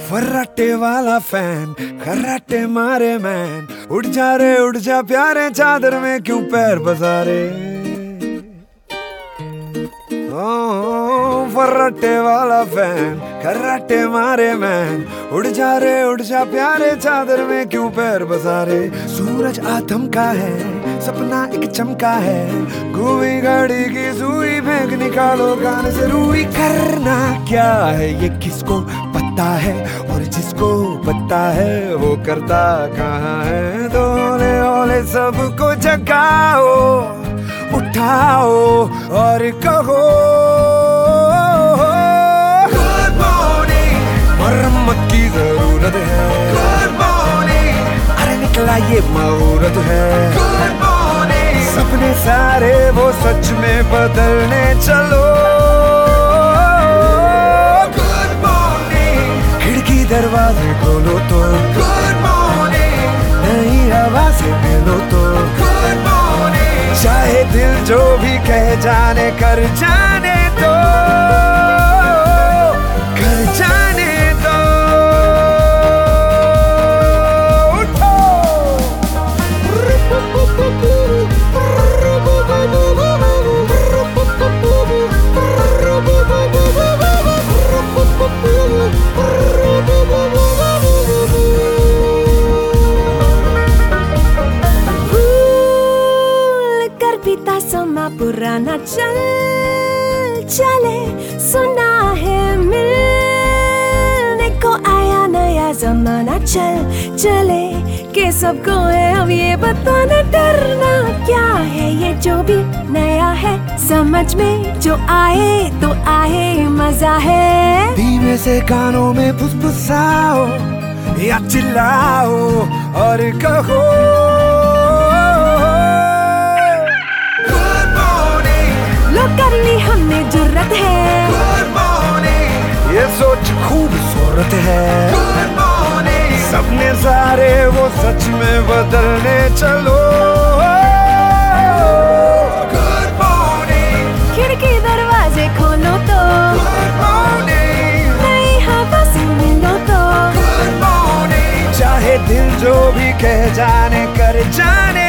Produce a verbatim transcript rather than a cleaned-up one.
फर्राटे वाला फैन, खर्राटे मारे मैन, उठ जा रे उठ जा प्यारे चादर में क्यों पैर पसारे। फर्राटे वाला फैन, खर्राटे मारे मैन, उड़ जा रे उड़ जा प्यारे चादर में क्यों पैर पसारे। सूरज आथम का है, सपना एक चमका है, घूमी घड़ी की सुई फेंक निकालो कान से रुई। करना क्या है ये किसको पता है, और जिसको पता है वो करता कहाँ है। तो ओले ओले सबको जगाओ, उठाओ और कहो गुड मॉर्निंग, मरम्मत की जरूरत है। गुड मॉर्निंग, अरे निकला ये मुहूर्त है। गुड मॉर्निंग, सपने सारे वो सच में बदलने चलो। गुड मॉर्निंग, खिड़की दरवाजे खोलो तो। गुड मॉर्निंग, नई हवा से मिलो तो। गुड मॉर्निंग, चाहे दिल जो भी कह जाने कर जाने दो, कर जाने दो। उठो बीता समा पुराना चल चले, सुना है मिलने को आया नया जमाना। चल चले के सबको है अब ये बताना, डरना क्या है ये जो भी नया है। समझ में जो आए तो आए मजा है। धीमे से कानों में फुसफुसाओ या चिल्लाओ और कहो करनी हमने जुर्रत है। गुड मॉर्निंग, ये सोच खूबसूरत है। गुड मॉर्निंग, सपने सारे वो सच में बदलने चलो। गुड मॉर्निंग, खिड़की दरवाजे खोलो तो। गुड मॉर्निंग, नई हवा से मिलो तो। गुड मॉर्निंग, चाहे दिल जो भी कह जाने कर जाने